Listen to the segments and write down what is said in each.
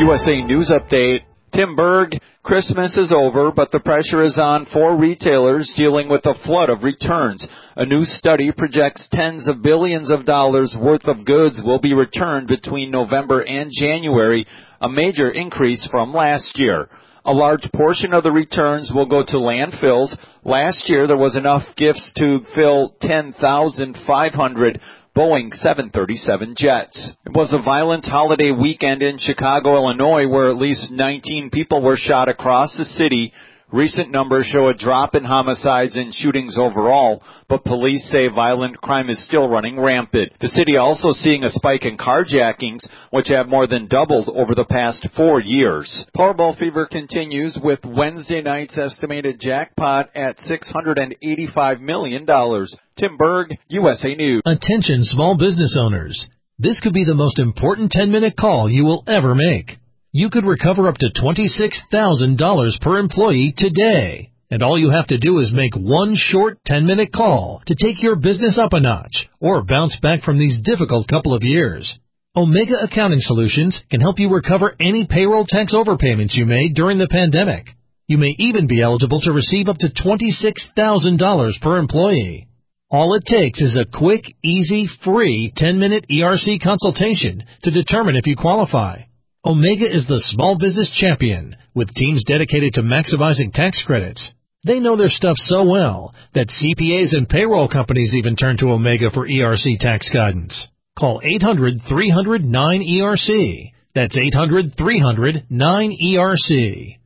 USA News Update. Tim Berg, Christmas is over, but the pressure is on for retailers dealing with a flood of returns. A new study projects tens of billions of dollars worth of goods will be returned between November and January, a major increase from last year. A large portion of the returns will go to landfills. Last year, there was enough gifts to fill 10,500 Boeing 737 jets. It was a violent holiday weekend in Chicago, Illinois, where at least 19 people were shot across the city. Recent numbers show a drop in homicides and shootings overall, but police say violent crime is still running rampant. The city also seeing a spike in carjackings, which have more than doubled over the past 4 years. Powerball fever continues with Wednesday night's estimated jackpot at $685 million. Tim Berg, USA News. Attention small business owners. This could be the most important 10-minute call you will ever make. You could recover up to $26,000 per employee today. And all you have to do is make one short 10-minute call to take your business up a notch or bounce back from these difficult couple of years. Omega Accounting Solutions can help you recover any payroll tax overpayments you made during the pandemic. You may even be eligible to receive up to $26,000 per employee. All it takes is a quick, easy, free 10-minute ERC consultation to determine if you qualify. Omega is the small business champion with teams dedicated to maximizing tax credits. They know their stuff so well that CPAs and payroll companies even turn to Omega for ERC tax guidance. Call 800-300-9ERC. That's 800-300-9ERC.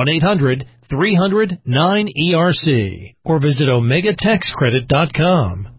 1-800-300-9ERC. Or visit OmegaTaxCredit.com.